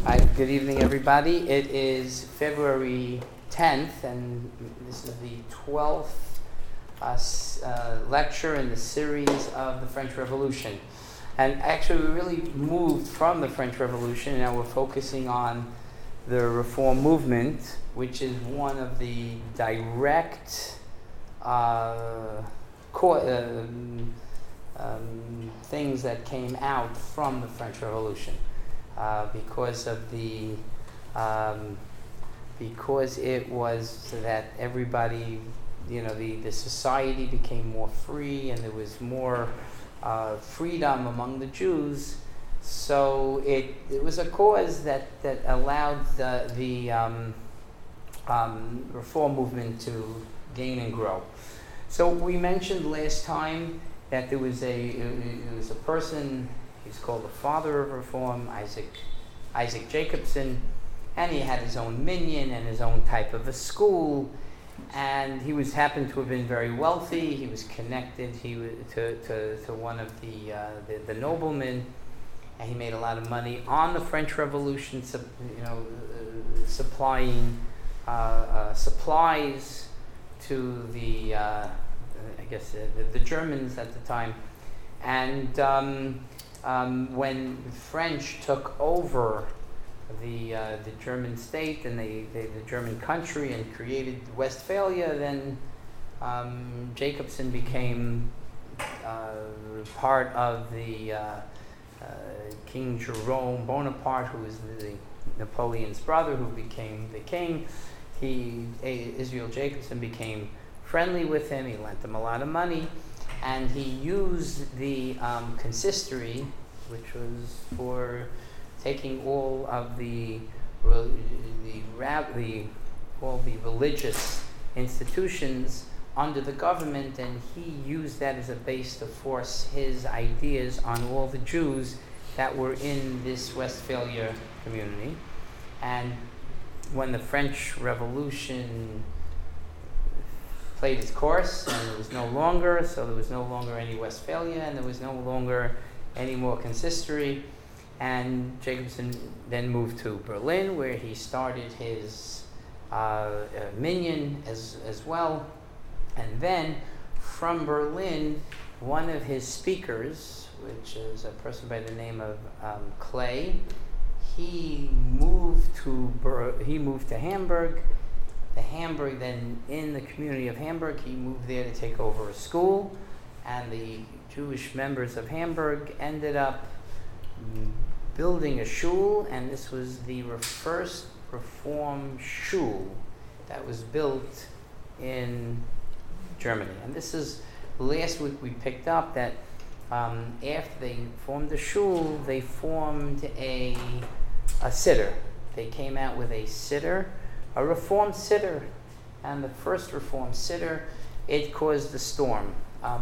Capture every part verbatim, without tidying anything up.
Hi, good evening, everybody. It is February tenth, and this is the twelfth uh, s- uh, lecture in the series of the French Revolution. And actually, we really moved from the French Revolution, and now we're focusing on the Reform movement, which is one of the direct uh, co- um, um, things that came out from the French Revolution. Uh, because of the, um, because it was that everybody, you know, the, the society became more free and there was more uh, freedom among the Jews. So it it was a cause that, that allowed the, the um, um, reform movement to gain and grow. So we mentioned last time that there was a, it was a person. He's called the father of reform, Isaac Isaac Jacobson, and he had his own minyan and his own type of a school, and he was happened to have been very wealthy. He was connected he was, to, to, to one of the, uh, the the noblemen, and he made a lot of money on the French Revolution, you know, uh, supplying uh, uh, supplies to the uh, I guess uh, the, the Germans at the time, and. Um, Um, when the French took over the uh, the German state and they, they, the German country and created Westphalia, then um, Jacobson became uh, part of the uh, uh, King Jerome Bonaparte, who was the, Napoleon's brother, who became the king. He Israel Jacobson became friendly with him. He lent him a lot of money. And he used the um, consistory, which was for taking all of the the, rab- the all the religious institutions under the government, and he used that as a base to force his ideas on all the Jews that were in this Westphalia community. And when the French Revolution played its course, and it was no longer, so there was no longer any Westphalia, and there was no longer any more consistory. And Jacobson then moved to Berlin, where he started his uh, uh, minyan as, as well. And then from Berlin, one of his speakers, which is a person by the name of um, Clay, he moved to Ber- he moved to Hamburg. The Hamburg, then in the community of Hamburg, he moved there to take over a school, and the Jewish members of Hamburg ended up building a shul, and this was the first Reform shul that was built in Germany. And this is, last week we picked up that um, after they formed the shul, they formed a, a siddur. They came out with a siddur, a Reform siddur, and the first Reform siddur, it caused a storm. Um,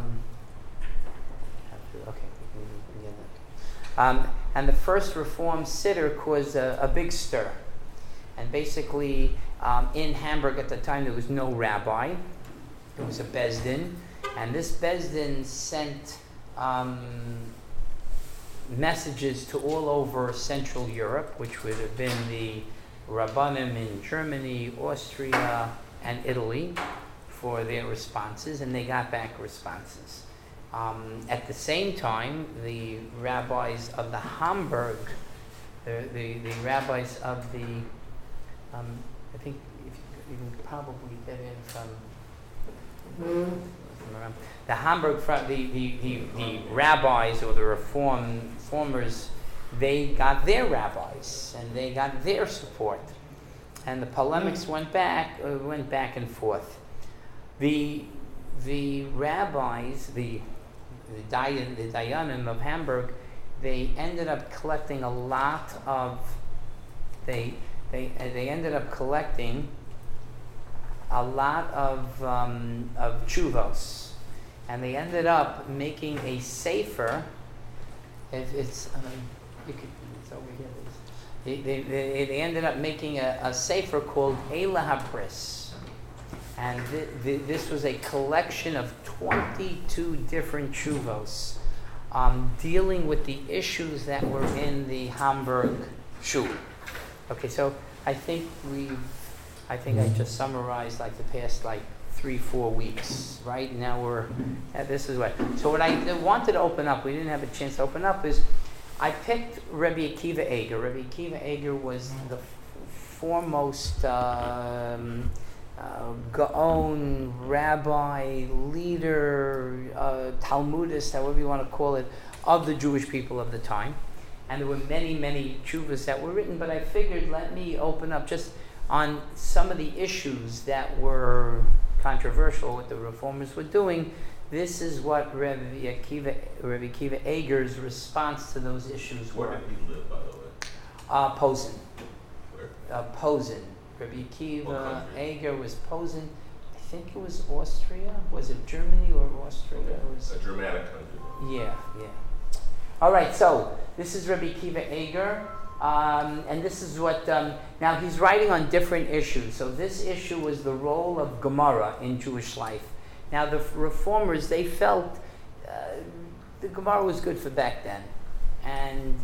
okay, we can begin that. Um, and the first Reform siddur caused a, a big stir. And basically, um, in Hamburg at the time, there was no rabbi. It was a Beis Din, and this Beis Din sent um, messages to all over Central Europe, which would have been the Rabbanim in Germany, Austria, and Italy for their responses, and they got back responses. Um, at the same time, the rabbis of the Hamburg, the, the, the rabbis of the, um, I think if you, you can probably get in from, from around, the Hamburg, the, the, the, the rabbis or the reform, reformers, they got their rabbis and they got their support, and the polemics went back, uh, went back and forth. The the rabbis, the the, Dayan, the Dayanim of Hamburg, they ended up collecting a lot of they they uh, they ended up collecting a lot of um, of chuvos, and they ended up making a sefer. It, it's um, You could, it's over here. They, they, they, they ended up making a, a sefer called Eila HaBris. And th- th- this was a collection of twenty-two different chuvos um, dealing with the issues that were in the Hamburg shul. Okay, so I think we've, I think I just summarized like the past like three, four weeks, right? Now we're, yeah, this is what. So what I wanted to open up, we didn't have a chance to open up, is I picked Rabbi Akiva Eger. Rabbi Akiva Eger was the f- foremost um, uh, Gaon, rabbi, leader, uh, Talmudist, however you want to call it, of the Jewish people of the time. And there were many, many tshuvas that were written, but I figured let me open up just on some of the issues that were controversial, what the reformers were doing. This is what Rabbi Akiva, Rabbi Akiva Eger's response to those issues were. Where did he live, by the way? Uh, Posen. Where? Uh, Posen. Rabbi Akiva Eger was Posen. I think it was Austria. Was it Germany or Austria? Okay. It was, a Germanic country. yeah, yeah. All right, so this is Rabbi Akiva Eger, um, and this is what, um, now he's writing on different issues. So this issue was the role of Gemara in Jewish life. Now the reformers, they felt uh, the Gemara was good for back then, and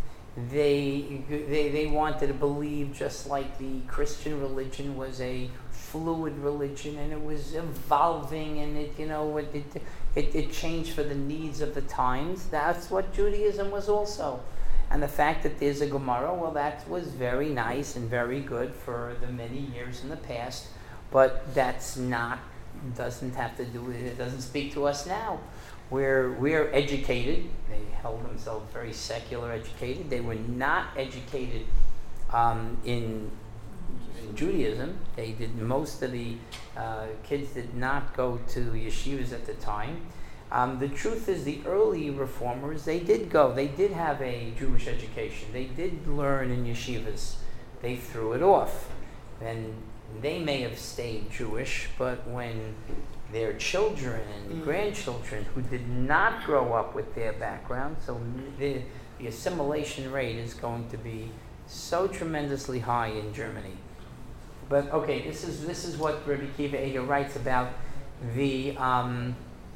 they, they they wanted to believe just like the Christian religion was a fluid religion, and it was evolving, and it you know it it, it it changed for the needs of the times. That's what Judaism was also. And the fact that there's a Gemara, well, that was very nice and very good for the many years in the past, but that's not, doesn't have to do with it, it doesn't speak to us now. We're, we're educated. They held themselves very secular educated. They were not educated um, in, in Judaism. They did, most of the uh, kids did not go to yeshivas at the time. Um, the truth is, the early reformers, they did go. They did have a Jewish education. They did learn in yeshivas. They threw it off. And they may have stayed Jewish, but when their children and mm. grandchildren who did not grow up with their background, so the, the assimilation rate is going to be so tremendously high in Germany. But okay, this is this is what Rabbi Akiva Eger writes about the um,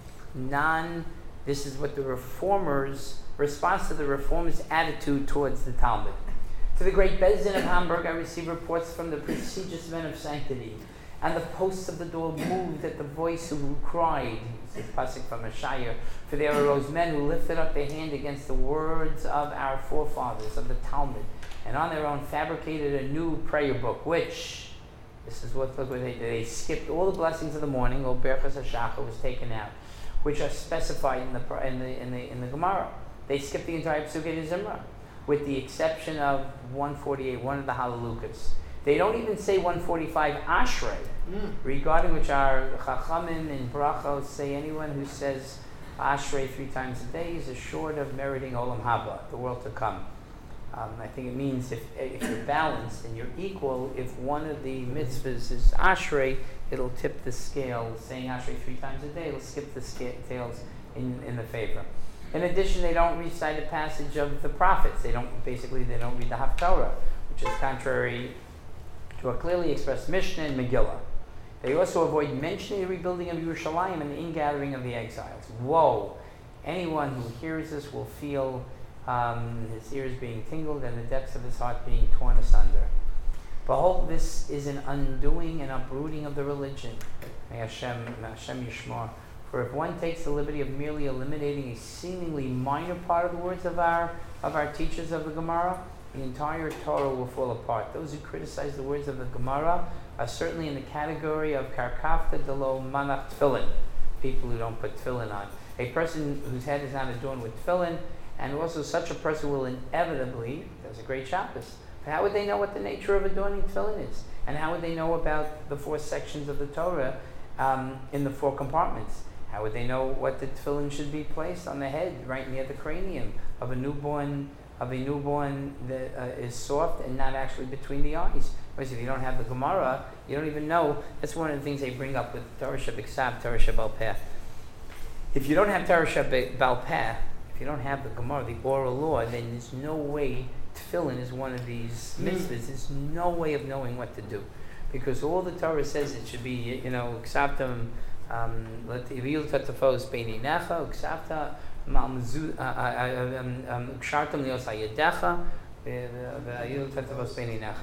non, this is what the reformers, response to the reformers' attitude towards the Talmud. To the great Beis Din of Hamburg, I received reports from the prestigious men of sanctity, and the posts of the door moved at the voice who cried, this is Pasuk from Ashaya, for there arose men who lifted up their hand against the words of our forefathers, of the Talmud, and on their own fabricated a new prayer book, which, this is what, look what they did, they skipped all the blessings of the morning, or Berachos HaShachar was taken out, which are specified in the in the in the in the Gemara. They skipped the entire Pesukei Zimra, with the exception of one forty-eight, one of the Hallelujahs. They don't even say one forty-five Ashrei, mm. regarding which our Chachamim in Brachos say anyone who says Ashrei three times a day is assured of meriting Olam Haba, the world to come. Um, I think it means if if you're balanced and you're equal, if one of the mitzvahs is Ashrei, it'll tip the scale. Saying Ashrei three times a day, it'll skip the scales in, in the favor. In addition, they don't recite a passage of the prophets. They don't, basically, they don't read the Haftarah, which is contrary to a clearly expressed Mishnah and Megillah. They also avoid mentioning the rebuilding of Yerushalayim and the ingathering of the exiles. Whoa! Anyone who hears this will feel um, his ears being tingled and the depths of his heart being torn asunder. Behold, this is an undoing and uprooting of the religion. May Hashem, may Hashem Yishmar. For if one takes the liberty of merely eliminating a seemingly minor part of the words of our of our teachers of the Gemara, the entire Torah will fall apart. Those who criticize the words of the Gemara are certainly in the category of karkafta delo manach tefillin, people who don't put tefillin on. A person whose head is not adorned with tefillin, and also such a person will inevitably, there's a great Shabbos. How would they know what the nature of adorning tefillin is? And how would they know about the four sections of the Torah um, in the four compartments? How would they know what the tefillin should be placed on the head, right near the cranium of a newborn of a newborn that uh, is soft and not actually between the eyes? Because if you don't have the Gemara, you don't even know. That's one of the things they bring up with Torah Shabbat, Torah Shabbat Peh. If you don't have Torah Shabbat Peh, if you don't have the Gemara, the oral law, then there's no way. Tefillin is one of these mitzvahs. There's no way of knowing what to do, because all the Torah says it should be, you know, ksavtam, let ivil tatafos beininecha, ksavta malmzu, kshartam lios hayedecha, ve'ivil tatafos beininecha.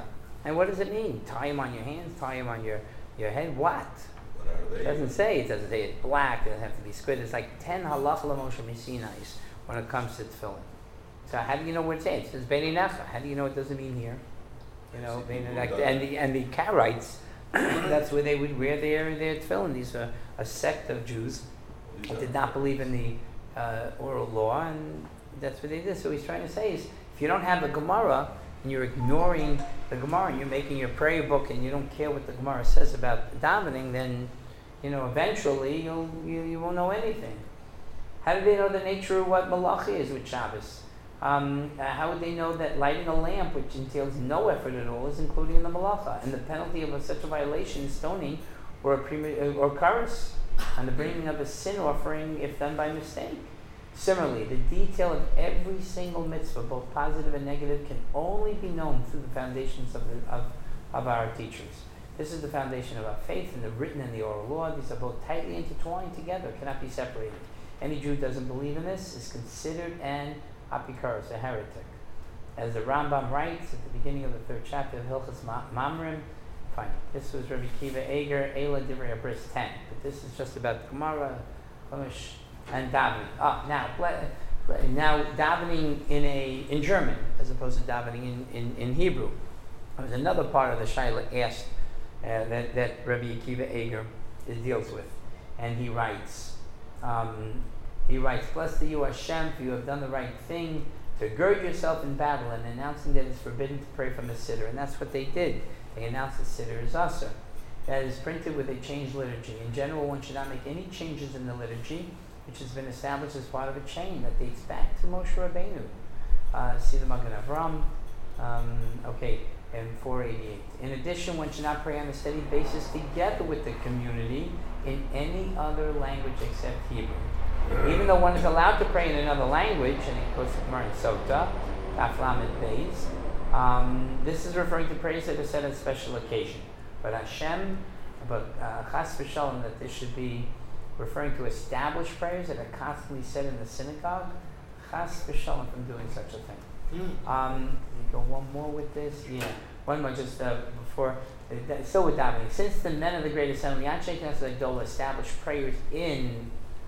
And what does it mean? Tie them on your hands, tie them on your, your head, what? What are It they? doesn't say, it doesn't say it's black, it doesn't have to be squid. It's like ten halacha l'moshe misinais when it comes to tefillin. So how do you know what it says? It says Beinei Necha. How do you know it doesn't mean here? You know, See, Beinei people Necha. don't- And the and the Karaites, that's where they would wear their their tefillin. These are a sect of Jews These that are- did not believe in the uh, oral law, and that's what they did. So what he's trying to say is, if you don't have a Gemara and you're ignoring the Gemara and you're making your prayer book and you don't care what the Gemara says about davening, then you know eventually you'll you, you won't know anything. How do they know the nature of what malachi is with Shabbos? Um, uh, how would they know that lighting a lamp, which entails no effort at all, is included in the malacha? And the penalty of a, such a violation is stoning or a prema- uh, or karas, and the bringing of a sin offering if done by mistake. Similarly, the detail of every single mitzvah, both positive and negative, can only be known through the foundations of, the, of, of our teachers. This is the foundation of our faith, and the written and the oral law. These are both tightly intertwined together, cannot be separated. Any Jew who doesn't believe in this is considered an apikaros, a heretic. As the Rambam writes at the beginning of the third chapter of Hilchos Ma- Mamrim, fine, this was Rabbi Kiva Eger, Eila Divrei Abris ten, but this is just about Gemara, Chumash, and davening. Ah, now, let, now davening in a in German as opposed to davening in, in, in Hebrew. There was another part of the Shaila asked uh, that, that Rabbi Akiva Eger deals with, and he writes, um, he writes, "Blessed are you, Hashem, for you have done the right thing to gird yourself in battle and announcing that it's forbidden to pray from the siddur." And that's what they did. They announced the siddur as asur. That is printed with a changed liturgy. In general, one should not make any changes in the liturgy, which has been established as part of a chain that dates back to Moshe Rabbeinu. Uh, see the Magen Avram, um, okay, in four eighty-eight. In addition, one should not pray on a steady basis together with the community in any other language except Hebrew. Even though one is allowed to pray in another language, and it goes to Gemara in Sota, Daf Lamed Beis, um, this is referring to prayers that are said on special occasion. But Hashem, but uh, Chas v'Shalom, that this should be referring to established prayers that are constantly said in the synagogue, Chas v'Shalom from doing such a thing. Mm. Um, you go one more with this? Yeah. One more just uh, before, uh, still with davening. Since the men of the Great Assembly, Anshe Knesset Agdola, established prayers in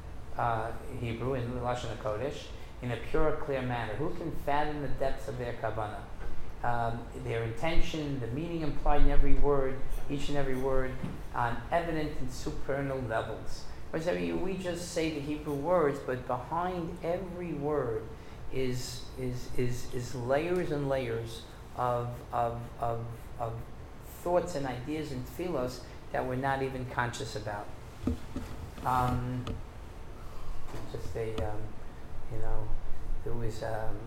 uh, Hebrew, in Lashon HaKodesh, in a pure, clear manner, who can fathom the depths of their kavanah? Um, their intention, the meaning implied in every word, each and every word, on evident and supernal levels. I mean, we just say the Hebrew words, but behind every word is is is is layers and layers of of of, of thoughts and ideas and tefillos that we're not even conscious about. Um, just a um, you know, there was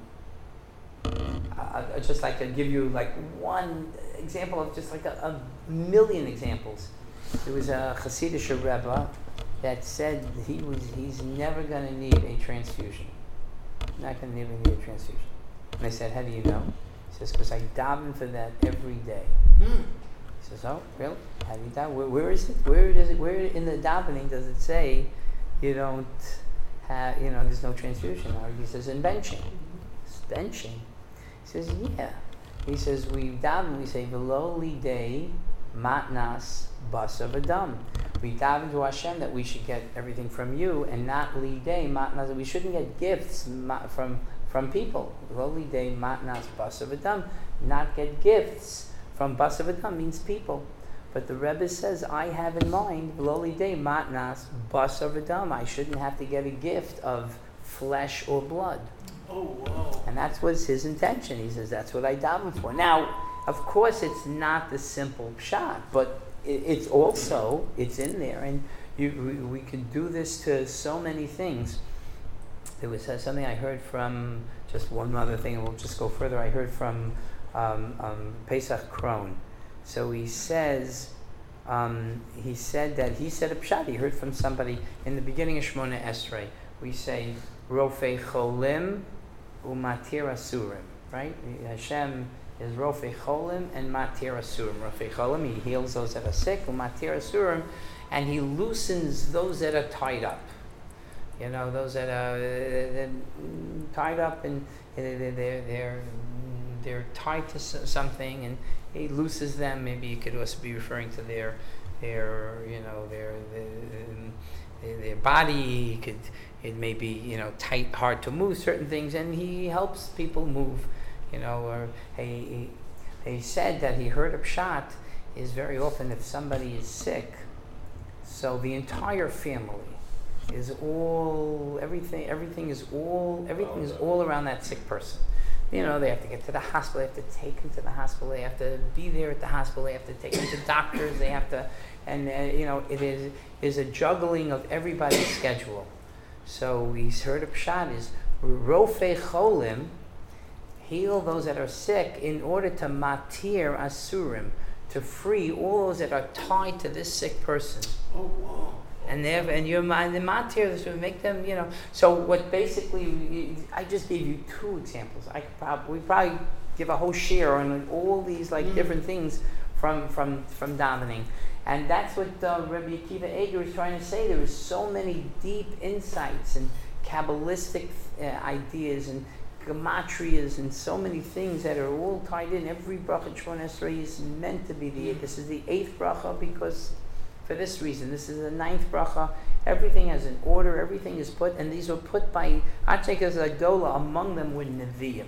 um, I, I just like to give you like one example of just like a, a million examples. There was a Hasidic Rebbe that said he was he's never going to need a transfusion. Not going to even need a transfusion. And I said, how do you know? He says, because I daven for that every day. Mm. He says, oh, really? How do you daven? Where, where is it? Where does it? Where in the davening does it say you don't have? You know, there's no transfusion? Or he says, in benching. It's benching. He says, yeah. He says, we daven. We say, v'lo lidei matnas basar v'dam. We daven to Hashem that we should get everything from you, and not lidei matnas. We shouldn't get gifts ma- from from people. Lo lidei matnas basar v'dam. Not get gifts from basar v'dam means people. But the Rebbe says, I have in mind lo lidei matnas basar v'dam. I shouldn't have to get a gift of flesh or blood. Oh, wow. And that's what's his intention. He says that's what I daven for. Now, of course, it's not the simple pshat, but it's also, it's in there, and you, we, we can do this to so many things. There was uh, something I heard from, just one other thing, and we'll just go further. I heard from um, um, Pesach Krohn. So he says, um, he said that, he said a pshat, he heard from somebody in the beginning of Shmona Esrei. We say, Rofei Cholim umatir asurim, right? Hashem is Rofei Cholim and Matir Asurim. Rofei Cholim, he heals those that are sick, Matir Asurim, and he loosens those that are tied up. You know, those that are uh, tied up and they're, they're, they're they're tied to s- something, and he looses them. Maybe it could also be referring to their their you know their their, their body. It could it may be you know tight, hard to move certain things, and he helps people move. You know, or he he said that he heard a pshat is very often if somebody is sick, so the entire family is all everything everything is all everything is all around that sick person. You know, they have to get to the hospital, they have to take him to the hospital, they have to be there at the hospital, they have to take him to doctors, they have to, and uh, you know, it is is a juggling of everybody's schedule. So he's heard of pshat is rofei cholim, heal those that are sick in order to matir asurim, to free all those that are tied to this sick person. Oh, wow. And they have, and your mind, the matir, this would make them, you know. So what basically, I just gave you two examples. I could probably, we probably give a whole share on all these like mm. different things from from from davening, and that's what uh, Rabbi Akiva Eger is trying to say. There is so many deep insights and kabbalistic uh, ideas and gematrias and so many things that are all tied in. Every bracha Shemona Esrei is meant to be the. This is the eighth bracha because. For this reason, this is the ninth bracha. Everything has an order. Everything is put, and these were put by Achekas Adola. Among them were Nevi'im.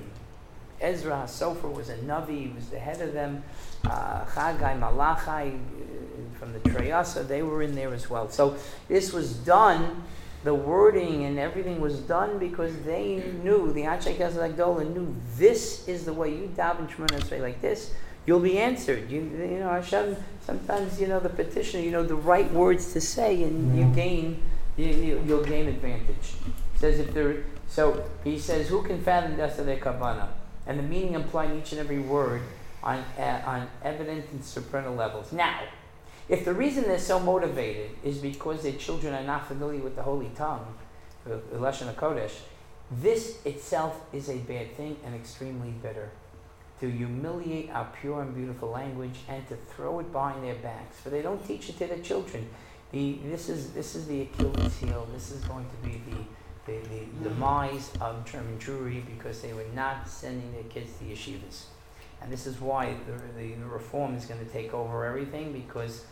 Ezra HaSofer was a Navi. He was the head of them. Uh, Chagai, Malachai, uh, from the Treyasa, they were in there as well. So this was done. The wording and everything was done because they knew, the Achekas Adola knew this is the way you daven Shemona Esrei like this. You'll be answered. You, you know, Hashem, sometimes, you know, the petitioner, you know, the right words to say, and you gain, you, you, you'll gain advantage. He says if there, so he says, who can fathom the their kavanah? And the meaning implying each and every word on uh, on evident and supernal levels. Now, if the reason they're so motivated is because their children are not familiar with the holy tongue, the Lashon HaKodesh, this itself is a bad thing and extremely bitter. To humiliate our pure and beautiful language and to throw it behind their backs, for they don't teach it to their children. The, this is this is the Achilles heel. This is going to be the, the, the demise of German Jewry because they were not sending their kids to yeshivas, and this is why the, the, the reform is going to take over everything because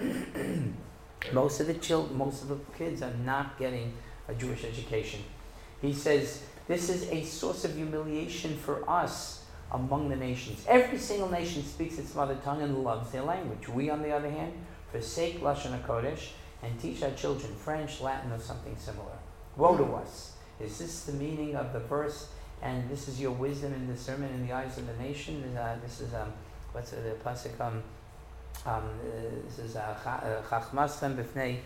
most of the chil- most of the kids are not getting a Jewish education. He says this is a source of humiliation for us. Among the nations. Every single nation speaks its mother tongue and loves their language. We, on the other hand, forsake Lashon HaKodesh and teach our children French, Latin, or something similar. Woe to us. Is this the meaning of the verse? And this is your wisdom and discernment in the eyes of the nation? Uh, this is, um, what's uh, the pasuk? Um, um, uh, this is Chachmaschem b'fnei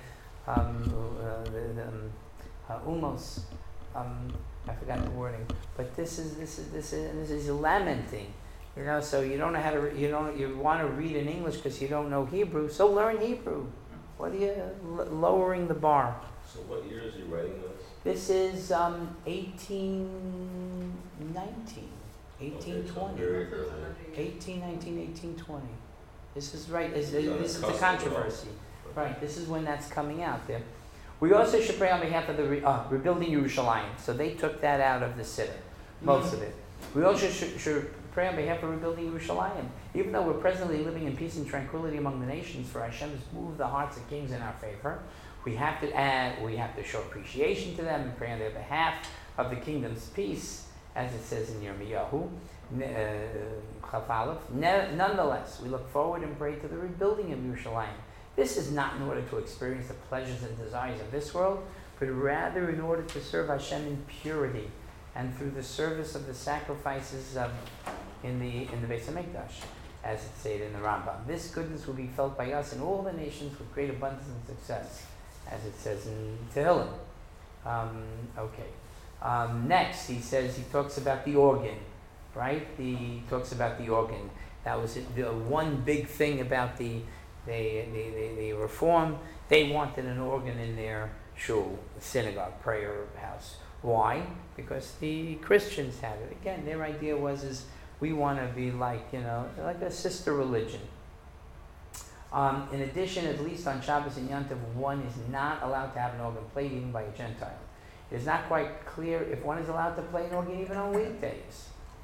Umos. Um, I forgot the wording, but this is this is this is this is lamenting, you know. So you don't know how to re- you don't you want to read in English because you don't know Hebrew. So learn Hebrew. What are you l- lowering the bar? So what year is he writing this? This is um, eighteen nineteen, eighteen twenty, eighteen nineteen, eighteen twenty. This is right. This, this is the controversy, right? This is when that's coming out there. We also should pray on behalf of the re- uh, rebuilding Yerushalayim. So they took that out of the Siddur, most mm-hmm. of it. We also should, should pray on behalf of rebuilding Yerushalayim. Even though we're presently living in peace and tranquility among the nations, for Hashem has moved the hearts of kings in our favor, we have to add, we have to show appreciation to them and pray on their behalf of the kingdom's peace, as it says in Yirmiyahu. Uh, Nonetheless, we look forward and pray to the rebuilding of Yerushalayim. This is not in order to experience the pleasures and desires of this world, but rather in order to serve Hashem in purity and through the service of the sacrifices um, in the in the Beis HaMikdash, as it said in the Rambam. This goodness will be felt by us in all the nations with great abundance and success, as it says in Tehillim. Um, okay. Um, next, he says he talks about the organ, right? The, he talks about the organ. That was it, the one big thing about the They, they, they, they reform. They wanted an organ in their shul, synagogue, prayer house. Why? Because the Christians had it. Again, their idea was is we want to be like, you know, like a sister religion. Um, in addition, at least on Shabbos and Yom Tov, one is not allowed to have an organ played even by a Gentile. It is not quite clear if one is allowed to play an organ even on weekdays.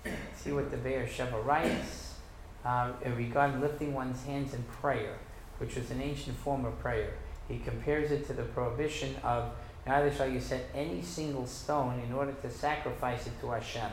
See what the Be'er Sheva writes uh, regarding lifting one's hands in prayer, which was an ancient form of prayer. He compares it to the prohibition of neither shall you set any single stone in order to sacrifice it to Hashem.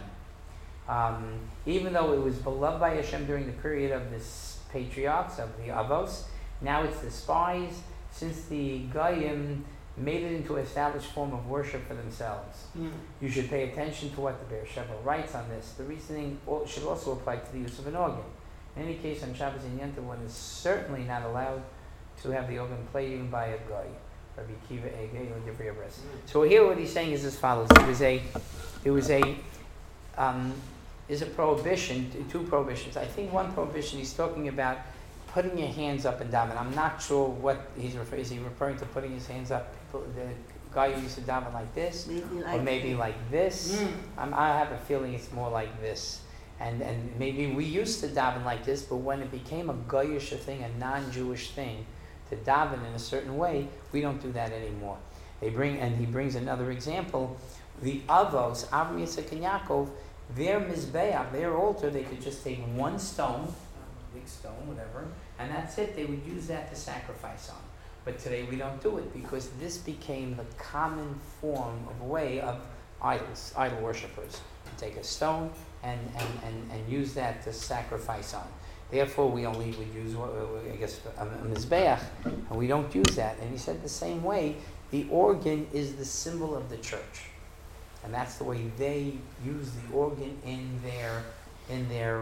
Um, even though it was beloved by Hashem during the period of the patriarchs, of the Avos, now it's despised since the Goyim made it into an established form of worship for themselves. Mm. You should pay attention to what the Be'er Sheva writes on this. The reasoning should also apply to the use of an organ. In any case, on Shabbos and Yom Tov, one is certainly not allowed to have the organ played even by a Goy. Rabbi Kiva Egei or Divrei Abres. So here what he's saying is as follows. There was a, there was a, um, is a prohibition, two prohibitions. I think one prohibition he's talking about putting your hands up and daven. I'm not sure what he's referring. Is he referring to putting his hands up? People, the guy who used to daven like this, maybe like or maybe like this. Mm. Um, I have a feeling it's more like this. And and maybe we used to daven like this, but when it became a goyish thing, a non-Jewish thing, to daven in a certain way, we don't do that anymore. They bring, and he brings another example. The Avos, Avram, Yitzchak, and Yaakov, their mizbeach, their altar, they could just take one stone, a big stone, whatever, and that's it. They would use that to sacrifice on. But today we don't do it because this became the common form of way of idols, idol worshippers. Take a stone and, and, and, and use that to sacrifice on. Therefore, we only would use, I guess, a, a mizbeach, and we don't use that. And he said the same way, the organ is the symbol of the church. And that's the way they use the organ in their in their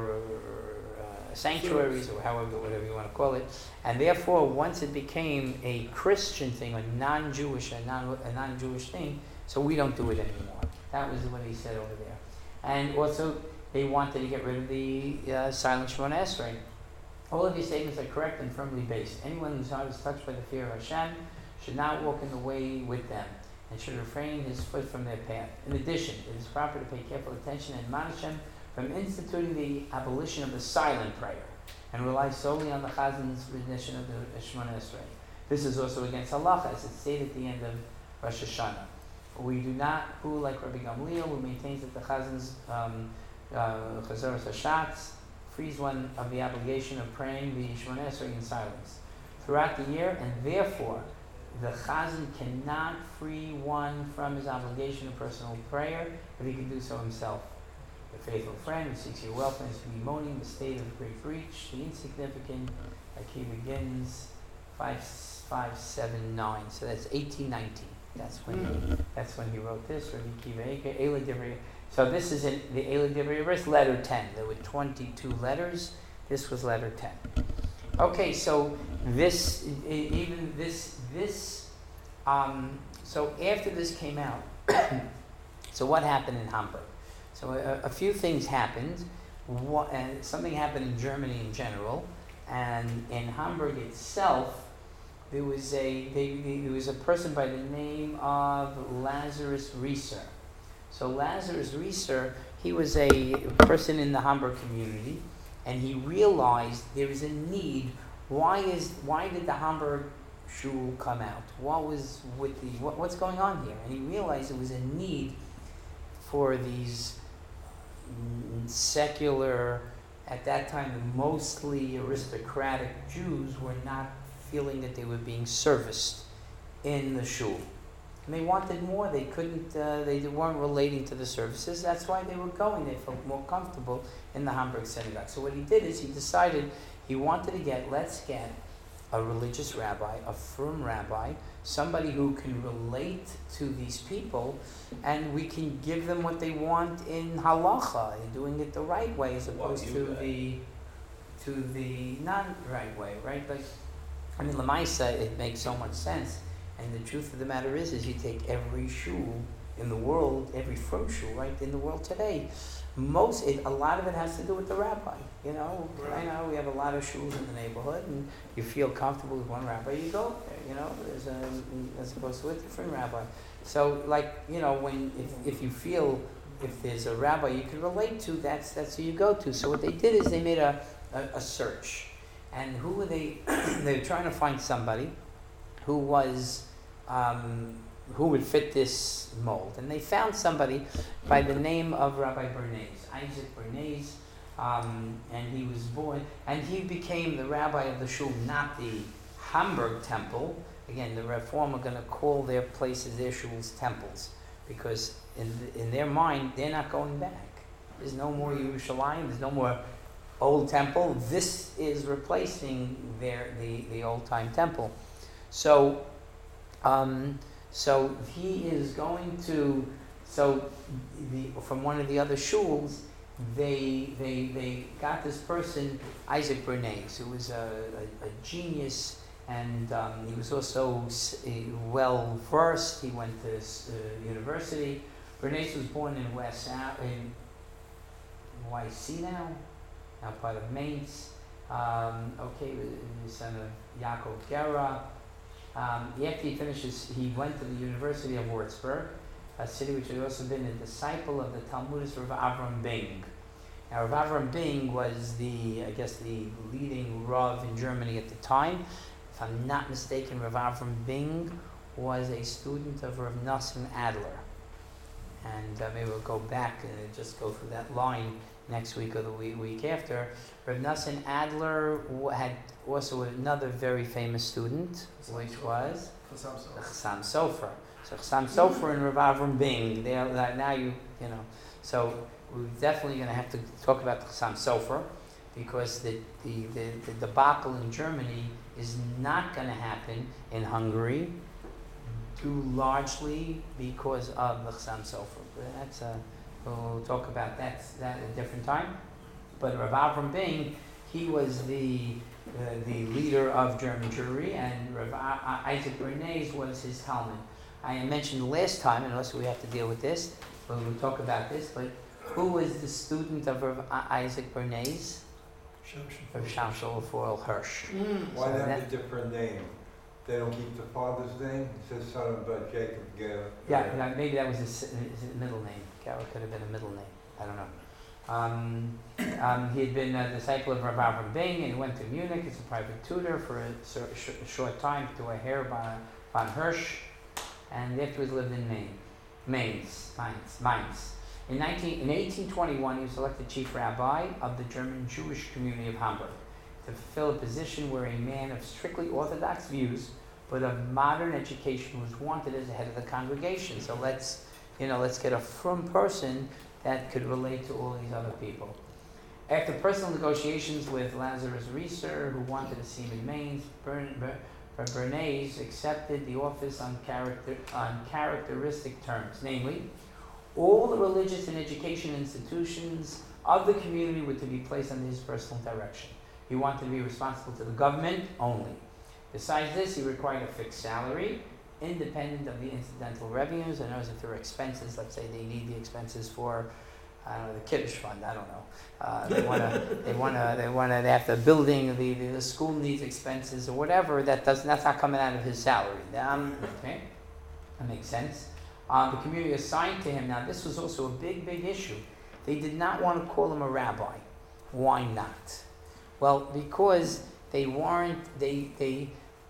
uh, sanctuaries, or however, whatever you want to call it. And therefore, once it became a Christian thing, a non-Jewish, a, non, a non-Jewish thing, so we don't do it anymore. That was what he said over there. And also, they wanted to get rid of the uh, silent Shemona Esrei. All of these statements are correct and firmly based. Anyone whose heart is touched by the fear of Hashem should not walk in the way with them and should refrain his foot from their path. In addition, it is proper to pay careful attention and admonish him from instituting the abolition of the silent prayer and rely solely on the Chazan's rendition of the Shemona Esrei. This is also against halacha, as it's stated at the end of Rosh Hashanah. We do not, who like Rabbi Gamliel, who maintains that the Chazan's um, uh, Chazaras Hashatz frees one of the obligation of praying the Shemona Esrei in silence throughout the year, and therefore the Chazan cannot free one from his obligation of personal prayer if he can do so himself. The faithful friend who seeks your welfare is bemoaning the state of great breach, the insignificant, like he begins five five seven nine. So that's eighteen nineteen. That's when he, that's when he wrote this. Rabbi Kiva Eger, Eila Divrei. So this is in the Eila Divrei verse, letter ten. There were twenty-two letters. This was letter ten. Okay, so this, even this, this, um, so after this came out, so what happened in Hamburg? So a, a few things happened. What, uh, something happened in Germany in general, and in Hamburg itself, there was a they, there was a person by the name of Lazarus Rieser. So Lazarus Rieser, he was a person in the Hamburg community, and he realized there is a need. Why is why did the Hamburg shul come out? What was with the what, what's going on here? And he realized there was a need for these secular, at that time mostly aristocratic Jews were not feeling that they were being serviced in the shul. And they wanted more. They couldn't, uh, they weren't relating to the services. That's why they were going. They felt more comfortable in the Hamburg synagogue. So what he did is he decided he wanted to get, let's get a religious rabbi, a firm rabbi, somebody who can relate to these people, and we can give them what they want in halacha, in doing it the right way as opposed to the to the non-right way, right? Like, I mean, Lamaisa, it makes so much sense. And the truth of the matter is, is you take every shul in the world, every firm shul, right, in the world today, most, it, a lot of it has to do with the rabbi. You know, right now we have a lot of shuls in the neighborhood, and you feel comfortable with one rabbi, you go there, you know, there's a, as opposed to a different rabbi. So, like, you know, when, if, if you feel, if there's a rabbi you can relate to, that's, that's who you go to. So what they did is they made a, a, a search. And who were they? They were trying to find somebody who was, um, who would fit this mold. And they found somebody by the name of Rabbi Bernays, Isaac Bernays, um, and he was born, and he became the rabbi of the shul, not the Hamburg temple. Again, the Reform are going to call their places, their shuls, temples, because in in their mind, they're not going back. There's no more Yerushalayim, there's no more old temple. This is replacing their the, the old time temple. So, um, so he is going to. So, the, from one of the other shuls, they they they got this person, Isaac Bernays, who was a, a, a genius, and um, he was also well versed. He went to uh, university. Bernays was born in West in Y C now, now part of Mainz. Um, okay, the son of Yaakov Gera. Um, after he finishes, he went to the University of Würzburg, a city which had also been a disciple of the Talmudist Rav Avram Bing. Now, Rav Avram Bing was the, I guess, the leading Rav in Germany at the time. If I'm not mistaken, Rav Avram Bing was a student of Rav Nosson Adler. And uh, maybe we'll go back and just go through that line next week or the week, week after. Rav Nosson Adler w- had also another very famous student, which was Chassam Sofer. So Chassam Sofer and Rav Avram Bing. They are, now you you know. So we're definitely going to have to talk about Chassam Sofer, because the the, the the debacle in Germany is not going to happen in Hungary, due largely because of the Chassam Sofer. But that's a we'll talk about that that at a different time. But Rav Avram Bing, he was the uh, the leader of German Jewry, and Rav I- Isaac Bernays was his Talmud. I mentioned last time, and also we have to deal with this, but we'll talk about this, but who was the student of Rav Isaac Bernays? Rav Shamshul Foil Hirsch. Mm. Why So have that- a different name? They don't keep the father's name? It says son of uh, Jacob Gera. Yeah, yeah, maybe that was his, his middle name. Gera could have been a middle name. I don't know. Um, um, he had been a disciple of Rav Avram Bing, and he went to Munich as a private tutor for a sur- sh- short time to a Herr von, von Hirsch, and afterwards lived in Maine, Mainz, Mainz, Mainz. In, nineteen, in eighteen twenty-one, he was elected chief rabbi of the German Jewish community of Hamburg to fulfill a position where a man of strictly Orthodox views but of modern education was wanted as the head of the congregation. So let's, you know, let's get a frum person that could relate to all these other people. After personal negotiations with Lazarus Rieser, who wanted to see him in Mainz, Bern, Ber, Bernays accepted the office on character on characteristic terms, namely, all the religious and education institutions of the community were to be placed under his personal direction. He wanted to be responsible to the government only. Besides this, he required a fixed salary, independent of the incidental revenues. I know if there are expenses, let's say they need the expenses for, I don't know, the Kiddush fund, I don't know. Uh, they want to, they want to, they want to, they have the building, the, the, the school needs expenses or whatever, that does, that's not coming out of his salary. Um, okay, that makes sense. Um, the community assigned to him, now this was also a big, big issue. They did not want to call him a rabbi. Why not? Well, because they weren't, they, they,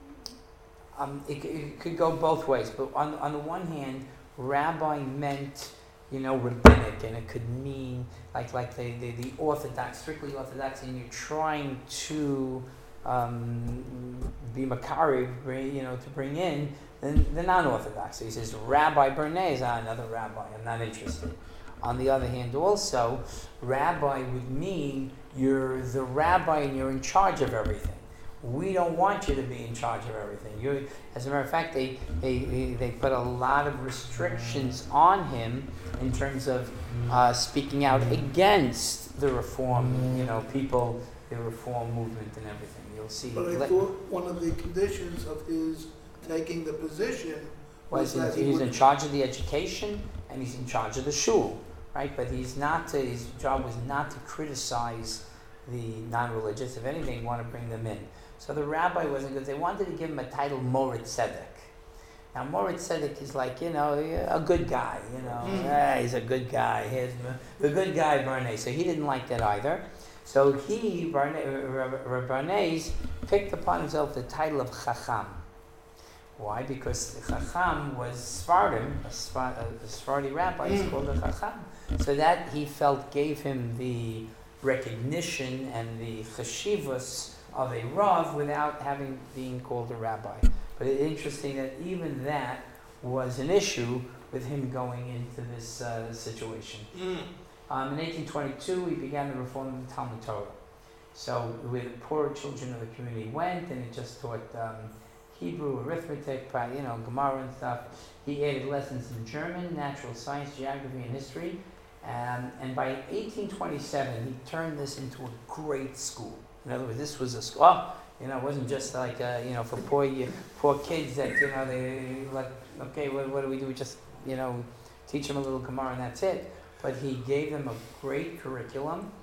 um, it, it could go both ways. But on, on the one hand, rabbi meant, you know, rabbinic, and it could mean like, like the, the, the orthodox, strictly orthodox, and you're trying to um, be makari, you know, to bring in the, the non-orthodox. So he says, Rabbi Bernays, ah, another rabbi, I'm not interested. On the other hand, also, rabbi would mean you're the rabbi and you're in charge of everything. We don't want you to be in charge of everything. You're, as a matter of fact, they, they, they, they put a lot of restrictions on him in terms of uh, speaking out against the reform, you know, people, the reform movement and everything. You'll see. But I Let, thought one of the conditions of his taking the position was was that in, he he's would... in charge of the education and he's in charge of the shul, right? But he's not. To, his job was not to criticize the non-religious. If anything, he wanted to bring them in. So the rabbi wasn't good. They wanted to give him a title, Moritz Tzedek. Now, Moritz Tzedek is like, you know, a good guy, you know. Mm. Ah, he's a good guy. He's the good guy, Bernays. So he didn't like that either. So he, Bernays, picked upon himself the title of Chacham. Why? Because the Chacham was Sephardim, a, Sfar- a Sephardi rabbi is called a Chacham. So that he felt gave him the recognition and the chashivas of a Rav without having being called a rabbi. But it's interesting that even that was an issue with him going into this uh, situation. Mm. Um, in eighteen twenty-two, he began the reform of the Talmud Torah. So where the poorer children of the community went, and it just taught um, Hebrew, arithmetic, you know, Gemara and stuff. He added lessons in German, natural science, geography, and history. Um, and by eighteen twenty-seven, he turned this into a great school. In other words, this was a school. Oh, you know, it wasn't just like uh, you know for poor poor kids that you know they like okay, what, what do we do? We just you know teach them a little Gemara and that's it. But he gave them a great curriculum,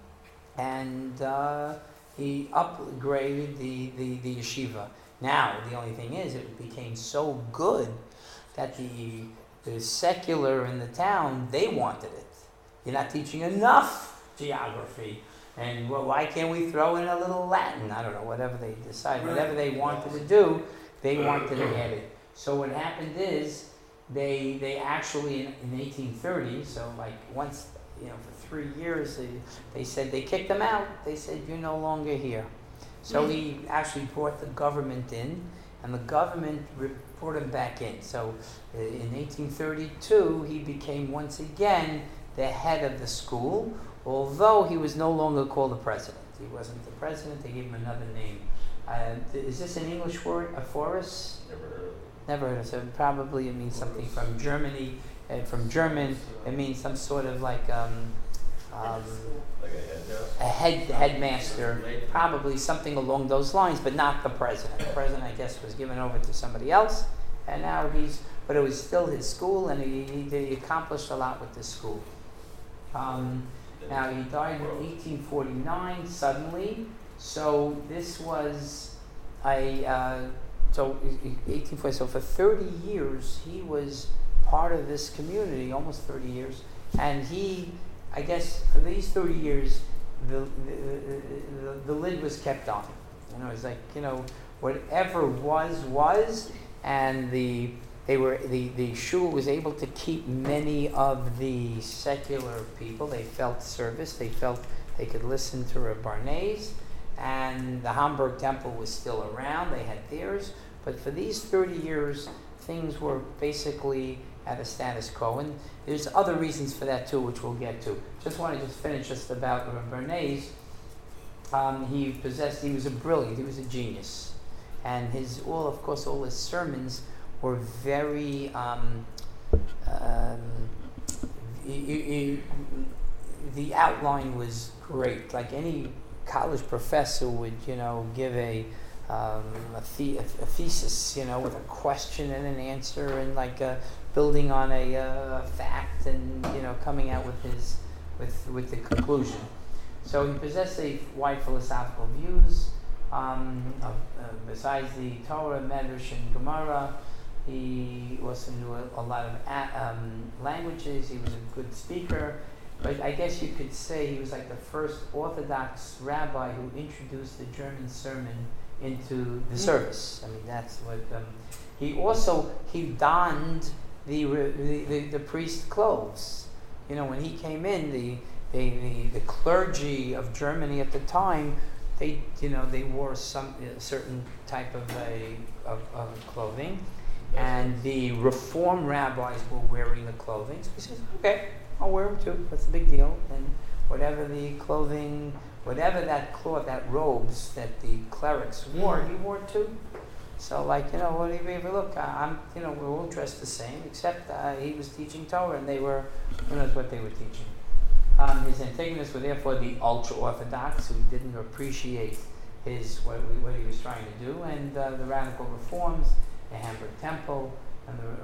and uh, he upgraded the, the, the yeshiva. Now the only thing is, it became so good that the the secular in the town, they wanted it. You're not teaching enough geography. And well, why can't we throw in a little Latin? I don't know, whatever they decide. Whatever they wanted to do, they wanted to add it. So what happened is, they they actually, in, in eighteen thirty, so like once, you know, for three years, they, they said, they kicked him out. They said, you're no longer here. So he actually brought the government in, and the government re- brought him back in. So uh, in eighteen thirty-two, he became once again the head of the school, although he was no longer called the president. He wasn't the president, they gave him another name. Uh, th- is this an English word, aphorus? Never heard of it. Never heard of it. So probably it means something from Germany, uh, from German. It means some sort of like um, um, Like a head house? a head headmaster, probably something along those lines, but not the president. The president, I guess, was given over to somebody else, and now he's. But it was still his school, and he, he, he accomplished a lot with this school. Um, now he died in eighteen forty-nine suddenly, so this was a uh, so eighteen forty. So for thirty years, he was part of this community, almost thirty years, and he. I guess for these thirty years, the the, the the lid was kept on. You know, it's like, you know, whatever was was, and the they were the the shul was able to keep many of the secular people. They felt service. They felt they could listen to Reb Barnez, and the Hamburg Temple was still around. They had theirs, but for these thirty years, things were basically at a status quo, and there's other reasons for that too, which we'll get to. Just want to just finish just about Reb Bernays. Um, he possessed, he was a brilliant, he was a genius, and his all, of course, all his sermons were very. Um, um, he, he, the outline was great, like any college professor would, you know, give a. Um, a, the, a, a thesis, you know, with a question and an answer, and like uh, building on a uh, fact, and you know, coming out with his with with the conclusion. So he possessed a wide philosophical views. Um, of, uh, besides the Torah, Medrash, and Gemara, he also knew a, a lot of a, um, languages. He was a good speaker, but I guess you could say he was like the first Orthodox rabbi who introduced the German sermon into the service. I mean, that's what um, he also he donned the, the the the priest clothes. You know, when he came in, the the, the the clergy of Germany at the time, they you know they wore some uh, certain type of a of, of clothing, and the Reform rabbis were wearing the clothing. So he says, "Okay, I'll wear them too. What's the big deal?" And whatever the clothing. Whatever that cloth, that robes that the clerics wore, he wore too. So, like, you know, what do you ever look? I, I'm, you know, we're all dressed the same, except uh, he was teaching Torah, and they were, who knows what they were teaching. Um, his antagonists were therefore the ultra-Orthodox, who didn't appreciate his what, what he was trying to do, and uh, the radical reforms, the Hamburg Temple, and the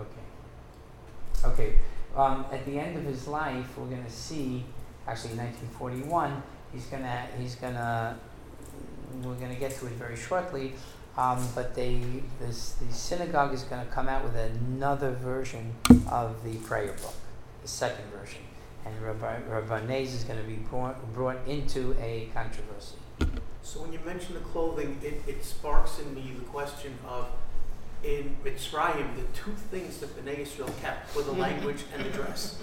okay, okay. Um, at the end of his life, we're going to see, actually, in nineteen forty-one. He's gonna. He's gonna. We're gonna get to it very shortly, um, but they. This the synagogue is gonna come out with another version of the prayer book, the second version, and Rabbi Barnez is gonna be brought, brought into a controversy. So when you mention the clothing, it, it sparks in me the question of in Mitzrayim, the two things that Bnei Israel kept were the language and the dress.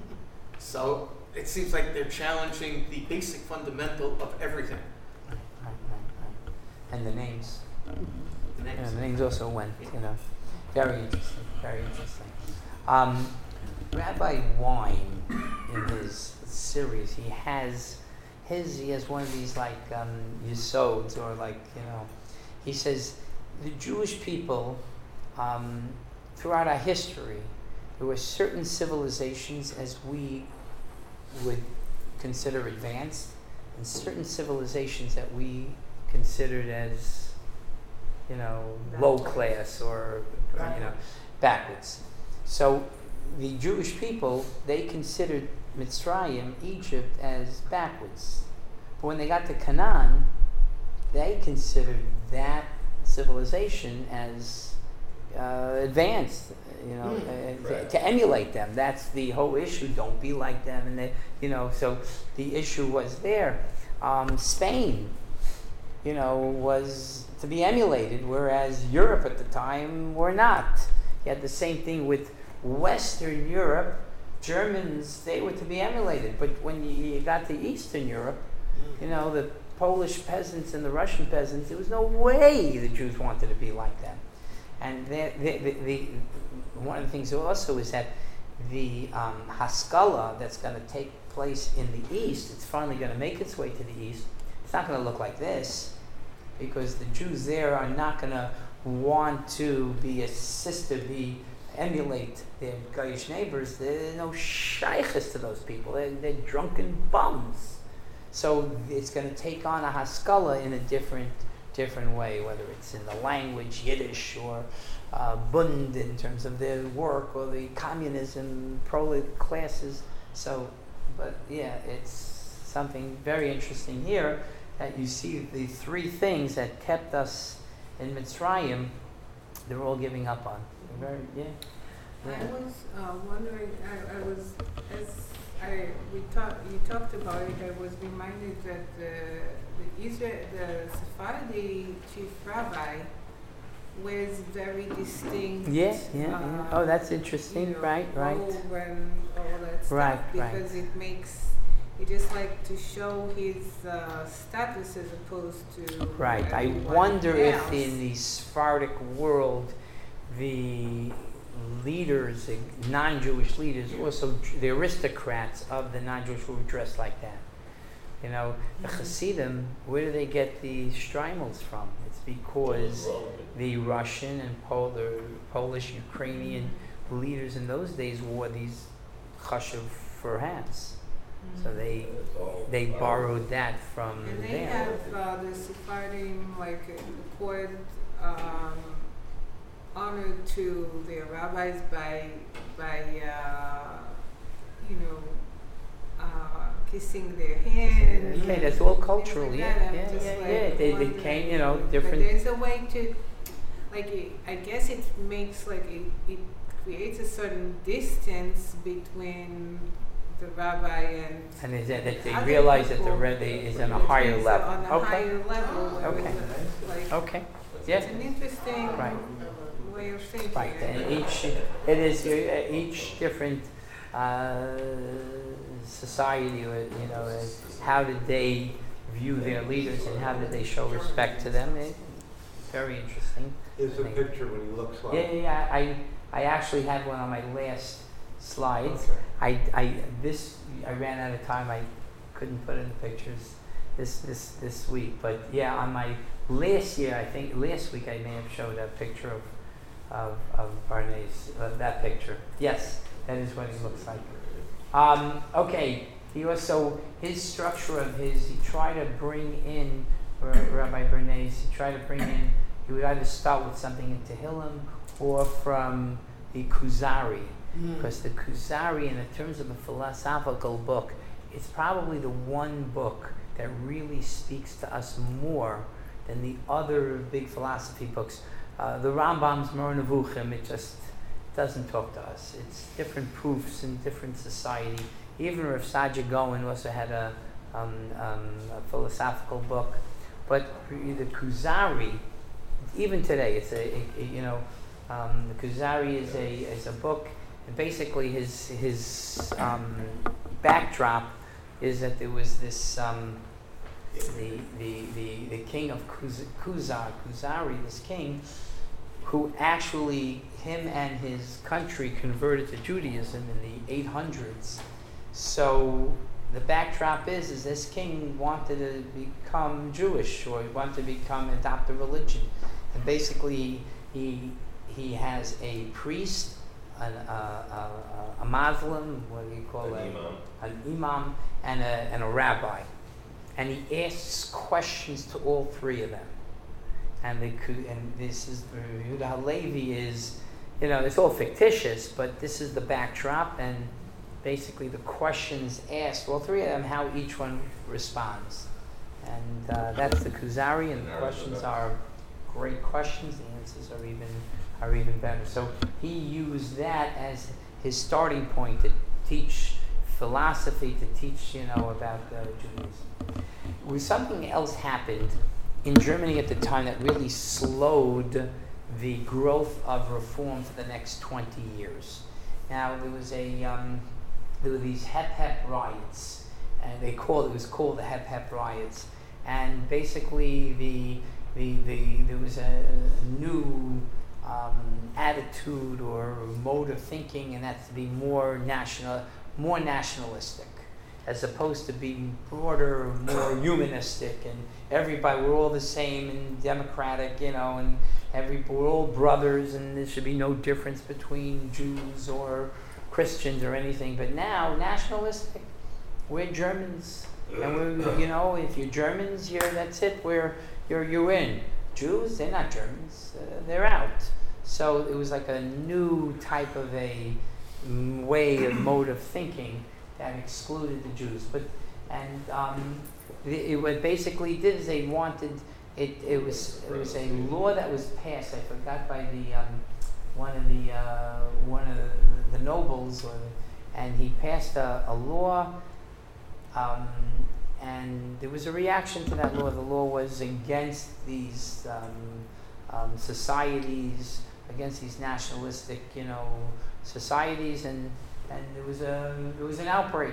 So it seems like they're challenging the basic fundamental of everything. Right, right, right. And the names. The names. Yeah, the names also went, you know. Very interesting, very interesting. Um, Rabbi Wein, in his series, he has his, he has one of these like um, yisods, or like, you know, he says, the Jewish people, um, throughout our history, there were certain civilizations as we would consider advanced, and certain civilizations that we considered as, you know, low class or, or you know, backwards. So the Jewish people, they considered Mitzrayim, Egypt, as backwards. But when they got to Canaan, they considered that civilization as uh, advanced, you know, Mm, uh, right. to, to emulate them. That's the whole issue. Don't be like them, and they, you know. So the issue was there. Um, Spain, you know, was to be emulated, whereas Europe at the time were not. You had the same thing with Western Europe. Germans, they were to be emulated, but when you, you got to Eastern Europe, you know, the Polish peasants and the Russian peasants, there was no way the Jews wanted to be like them. And the, the, the, the, one of the things also is that the um, Haskalah that's going to take place in the East, it's finally going to make its way to the East. It's not going to look like this, because the Jews there are not going to want to be assisted, be emulate their Goyish neighbors. There are no shaykhs to those people. They're, they're drunken bums. So it's going to take on a Haskalah in a different different way, whether it's in the language, Yiddish, or uh, Bund in terms of their work, or the communism, prolet classes. So, but yeah, it's something very interesting here that you see the three things that kept us in Mitzrayim, they're all giving up on. They're very, yeah. I yeah. was uh, wondering, I, I was, as I, we talked, you talked about it, I was reminded that the, the Israel, the Sephardi chief rabbi wears very distinct. Yeah, yeah, yeah. uh, Oh, that's interesting. you know, Right, right. robe and all that stuff, Right, right. because it makes, it just like to show his uh, status as opposed to Right. I everyone wonder if else. in the Sephardic world, the leaders, the non-Jewish leaders, also the aristocrats of the non-Jewish who were dressed like that. You know, the Mhm. Hasidim, where do they get the streimels from? It's because the Russian and Pol- the Polish, Ukrainian leaders in those days wore these chashuv fur hats. So they they borrowed that from And they there. have uh, the Sephardim like accord um, honor to their rabbis by by uh, you know uh, kissing their hand. Okay, that's all things cultural, like yeah, that. I'm yeah, just yeah, like yeah. They, they wondering, came, you know, But different. there's a way to, like, it, I guess it makes like it, it creates a certain distance between the rabbi and And is that, that they other realize that the people, Rebbe is on a which higher means level. On a Okay. higher level. where Okay. it's Like, Okay. It's Yeah. an interesting Right. way of thinking. Right. And each it is uh, each different uh, society, uh, you know, uh, how did they view their leaders and how did they show respect to them? It, very interesting. Here's a picture when he looks like. Yeah, yeah, yeah. I I actually had one on my last slides. Okay. I, I this I ran out of time. I couldn't put in the pictures this this this week. But yeah, on my last year, I think last week I may have showed a picture of of of Barney's uh, that picture. Yes, that is what he looks like. Um, okay. He also his structure of his he tried to bring in R- Rabbi Bernays. He tried to bring in. He would either start with something in Tehillim or from the Kuzari. Because the Kuzari, in terms of a philosophical book, it's probably the one book that really speaks to us more than the other big philosophy books. Uh, the Rambam's Moreh Nevuchim, it just doesn't talk to us. It's different proofs in different society. Even Rav Saadia Gaon also had a, um, um, a philosophical book. But the Kuzari, even today, it's a, a, a you know, Um, the Kuzari is a is a book, and basically his his um, backdrop is that there was this um, the, the the the king of Kuz, Kuzar Kuzari, this king, who actually him and his country converted to Judaism in the eight hundreds. So the backdrop is is this king wanted to become Jewish, or he wanted to become adopt a religion, and basically he he has a priest, an, uh, uh, a Muslim, what do you call An it? imam. An imam, and a and a rabbi, and he asks questions to all three of them. And they could, and this is Yehuda Halevi is, you know, it's all fictitious, but this is the backdrop, and basically the questions asked, all three of them, how each one responds, and uh, that's the Kuzari, and the questions are great questions. The answers are even are even better. So he used that as his starting point to teach philosophy, to teach, you know, about uh, Judaism. Well, something else happened in Germany at the time that really slowed the growth of reform for the next twenty years. Now there was a um, there were these Hep Hep riots, and they called it was called the Hep Hep riots, and basically the the, the there was a, a new um, attitude or mode of thinking, and that's to be more national, more nationalistic, as opposed to being broader, more humanistic, and everybody, we're all the same and democratic, you know, and every, we're all brothers, and there should be no difference between Jews or Christians or anything. But now, nationalistic, we're Germans, and we're, you know, if you're Germans, you're, that's it, we're, you're, you're in. Jews, they're not Germans, uh, they're out. So it was like a new type of a mm, way, a mode of thinking that excluded the Jews. But and um, it, it what basically did is they wanted it. It was it was a law that was passed. I forgot by the um, one of the uh, one of the, the nobles, or and he passed a, a law. Um, and there was a reaction to that law. The law was against these um, um, societies, against these nationalistic, you know, societies, and and there was a there was an outbreak,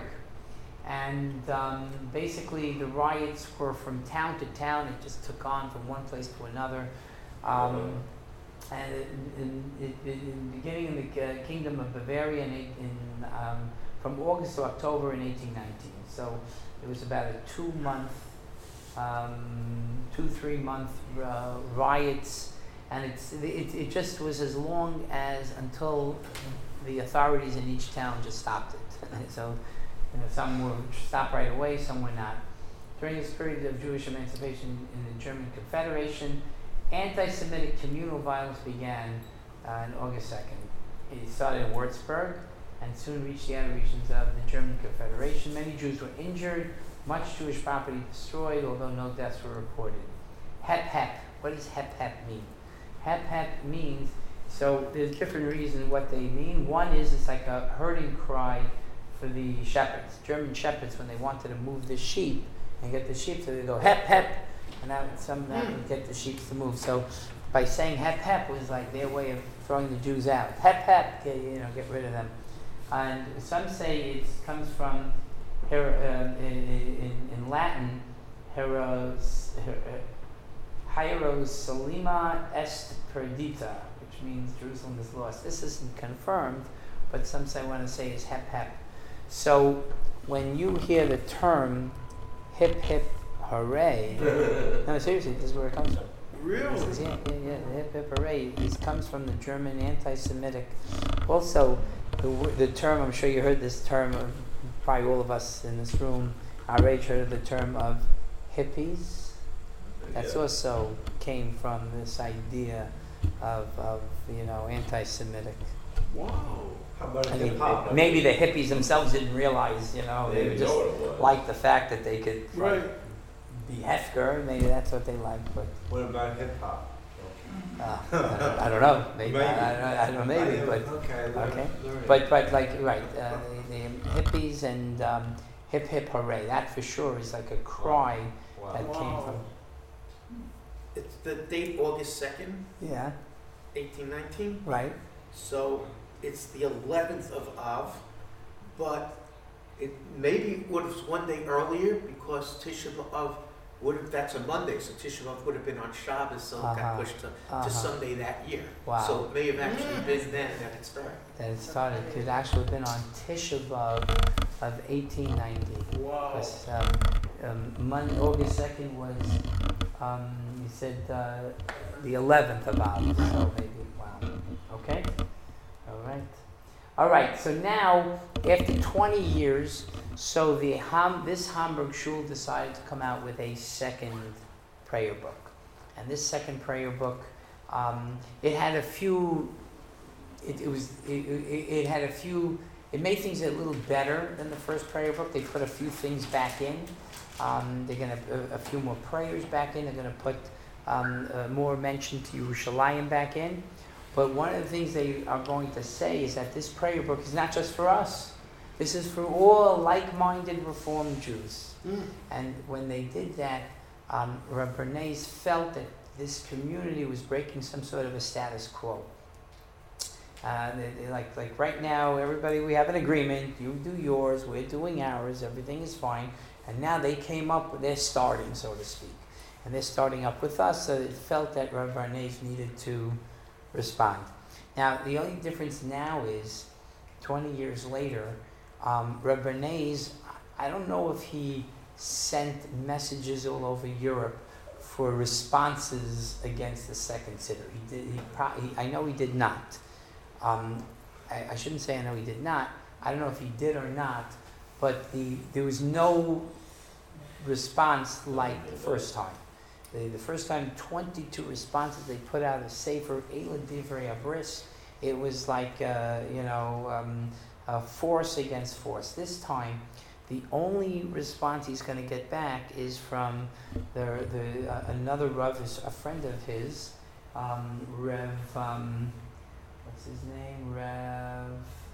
and um, basically the riots were from town to town. It just took on from one place to another, um, and in, in, in, in the beginning in the uh, Kingdom of Bavaria in, in um, from August to October in eighteen nineteen. So it was about a two month, um, two three month uh, riots, and it's it, it just was as long as until the authorities in each town just stopped it. So, you know, some would stop right away, some would not. During this period of Jewish emancipation in the German Confederation, anti-Semitic communal violence began uh, on August second. It started in Würzburg and soon reached the outer regions of the German Confederation. Many Jews were injured, much Jewish property destroyed, although no deaths were reported. Hep Hep. What does Hep Hep mean? Hep Hep means, so there's different reasons what they mean. One is it's like a herding cry for the shepherds. German shepherds, when they wanted to move the sheep and get the sheep, so they go Hep Hep, and that would, some that would get the sheep to move. So by saying Hep Hep was like their way of throwing the Jews out. Hep Hep, get, you know, get rid of them. And some say it comes from her, uh, in, in Latin, Heros, Hierosolima est perdita, which means Jerusalem is lost. This isn't confirmed, but some say want to say is Hep Hep. So when you hear the term hip hip hooray, no, seriously, this is where it comes from. Really? This is, yeah, yeah, yeah, the hip hip hooray. This comes from the German anti-Semitic. Also, the, the term, I'm sure you heard this term, or probably all of us in this room, I already heard of the term of hippies. That's Yeah. also came from this idea of, of you know, anti-Semitic. Wow. How about I mean, hip hop? maybe the hippies themselves didn't realize, you know, They they didn't just know what it was. liked the fact that they could like, Right. be Hefker. Maybe that's what they liked, but What about hip hop? uh, I, don't, I don't know. Maybe, Maybe. I, I don't know. I don't know. Maybe, I- but okay, learn- okay. learn it. but but like right, uh, the, the hippies and um, hip hip hooray. That for sure is like a cry Wow. that came Wow. from It's the date August second. yeah. eighteen nineteen. Right. So it's the eleventh of Av, but it maybe would have one day earlier because Tisha B'Av would have, that's a Monday, so Tisha B'Av would have been on Shabbos, so it Uh-huh. got pushed to, Uh-huh. to Sunday that year. Wow. So it may have actually been then that it started. That it started. It could actually have been on Tisha B'Av of eighteen ninety. Wow. Because um, um, Monday, August second was, um, you said uh, the eleventh of Av, so maybe, wow. Okay? All right. All right, so now, after twenty years, so the Ham, this Hamburg shul decided to come out with a second prayer book. And this second prayer book, um, it had a few, it, it was, it, it, it had a few, it made things a little better than the first prayer book. They put a few things back in. Um, they're going to, a, a few more prayers back in. They're going to put um, uh, more mention to Yerushalayim back in. But one of the things they are going to say is that this prayer book is not just for us. This is for all like-minded Reformed Jews. Mm. And when they did that, um, Reb Bernays felt that this community was breaking some sort of a status quo. Uh, they, they like, like right now, everybody, we have an agreement. You do yours, we're doing ours. Everything is fine. And now they came up with, they're starting, so to speak. And they're starting up with us, so it felt that Reb Bernays needed to respond. Now, the only difference now is, twenty years later, um, Reb Bernays, I don't know if he sent messages all over Europe for responses against the second siddur. He did. He, pro- he I know he did not. Um, I, I shouldn't say I know he did not. I don't know if he did or not, but the there was no response like the first time. The, the first time, twenty-two responses they put out a Sefer Eila Divrei Abris. It was like, uh, you know, um, a force against force. This time, the only response he's going to get back is from the, the uh, another Rav, a friend of his, um, Rev, um, what's his name? Rev,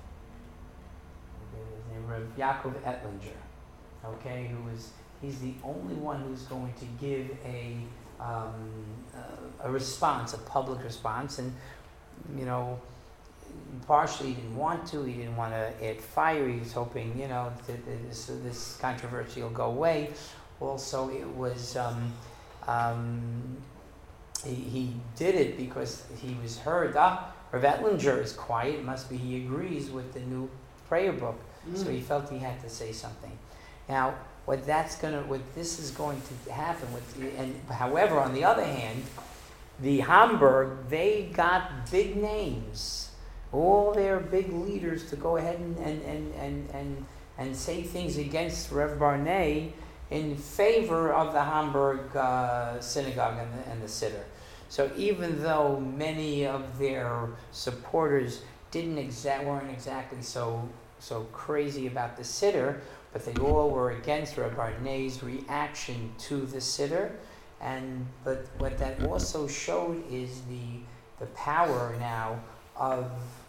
his name, Rev Yaakov Ettlinger, okay, who is, he's the only one who's going to give a um, uh, a response, a public response, and you know, partially he didn't want to. He didn't want to add fire. He was hoping, you know, that this this controversy will go away. Also, it was um, um, he, he did it because he was heard. Ah, Rav Ettlinger is quiet. Must be he agrees with the new prayer book. Mm. So he felt he had to say something. Now, what that's gonna, what this is going to happen with, and however, on the other hand, the Hamburg, they got big names, all their big leaders to go ahead and and and and and, and say things against Rev Barnay in favor of the Hamburg uh, synagogue and the, and the siddur. So even though many of their supporters didn't exact weren't exactly so so crazy about the siddur, but they all were against Reb Barnay's reaction to the siddur. And but what that also showed is the the power now of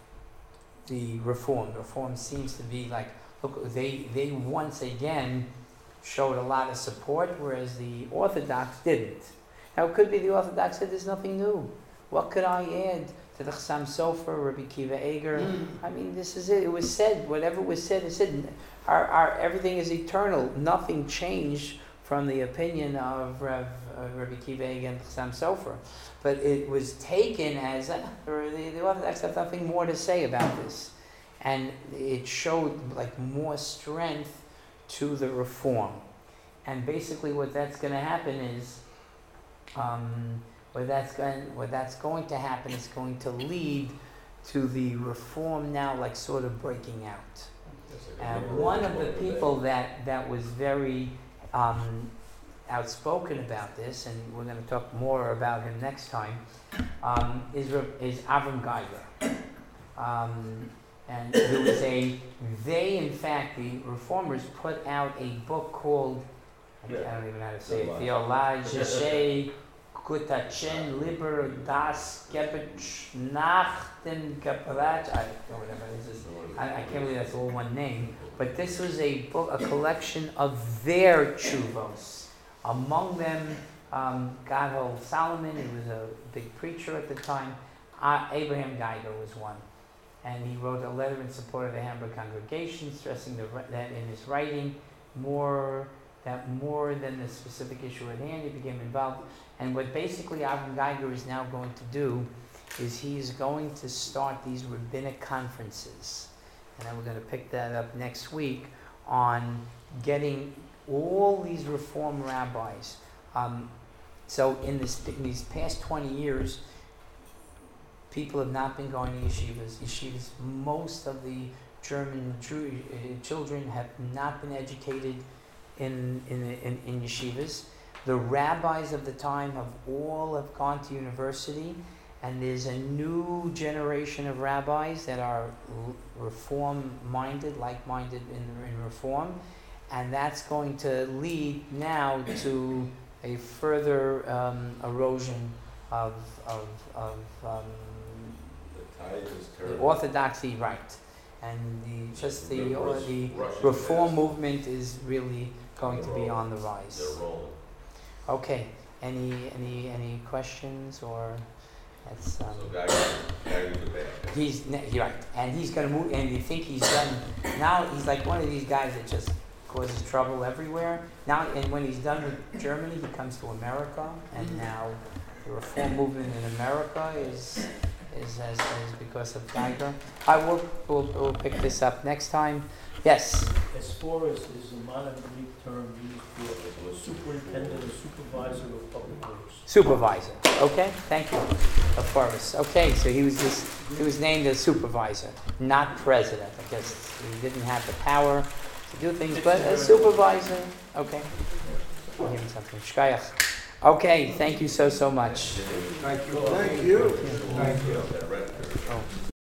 the Reform. The Reform seems to be like, look, they they once again showed a lot of support, whereas the Orthodox didn't. Now it could be the Orthodox said there's nothing new. What could I add to the Chassam Sofer, Rabbi Kiva Eger? Mm. I mean, this is it. It was said. Whatever was said is said. Our, our everything is eternal. Nothing changed from the opinion of Rev, uh, Rabbi Kiva Eger and Chassam Sofer. But it was taken as uh, the, the Orthodox have nothing more to say about this, and it showed like more strength to the Reform. And basically, what that's going to happen is. Um, What that's going, what that's going to happen is going to lead to the Reform now, like sort of breaking out. And one of the people that, that was very um, outspoken about this, and we're going to talk more about him next time, um, is is Avram Geiger. Um, and there was a, they in fact, the Reformers put out a book called, I don't even know how to say it, Theologische Kutachen Liber das Gebet Nachten Gebrat. I don't know whatever this is. I, I can't believe that's all one name. But this was a book, a collection of their tshuvos. Among them, um, Gadol Solomon, he was a big preacher at the time, Uh, Abraham Geiger was one. And he wrote a letter in support of the Hamburg congregation, stressing the, that in his writing, more that more than the specific issue at hand, he became involved. And what basically Avram Geiger is now going to do is he's going to start these rabbinic conferences. And then we're going to pick that up next week on getting all these Reform rabbis. Um, so in, this, in these past twenty years, people have not been going to yeshivas. Yeshivas, most of the German Jew, uh, children have not been educated in, in, in, in yeshivas. The rabbis of the time have all have gone to university, and there's a new generation of rabbis that are reform-minded, like-minded in, in reform, and that's going to lead now to a further um, erosion of, of, of um, The tide is the turning. orthodoxy, right, and the just the The or Rus- the Russian reform fast. movement is really going to be They're on the rise. They're rolling. Okay, any any any questions or that's um, So Geiger, Geiger's the bad guy. he's ne- you're right, and he's gonna move, and you think he's done now. He's like one of these guys that just causes trouble everywhere now. And when he's done with Germany, he comes to America, and now the reform movement in America is is as is because of Geiger. I will we'll, we'll pick this up next time. Yes. As far as is a modern Greek term used for superintendent or supervisor of public works. Supervisor. Okay, thank you. Of course. Okay, so he was just, he was named as supervisor, not president. I guess he didn't have the power to do things, but a supervisor. Okay. I'll give him something. Shkayach. Okay, thank you so so much. Thank you. Thank you. Thank you. That red curve. Oh.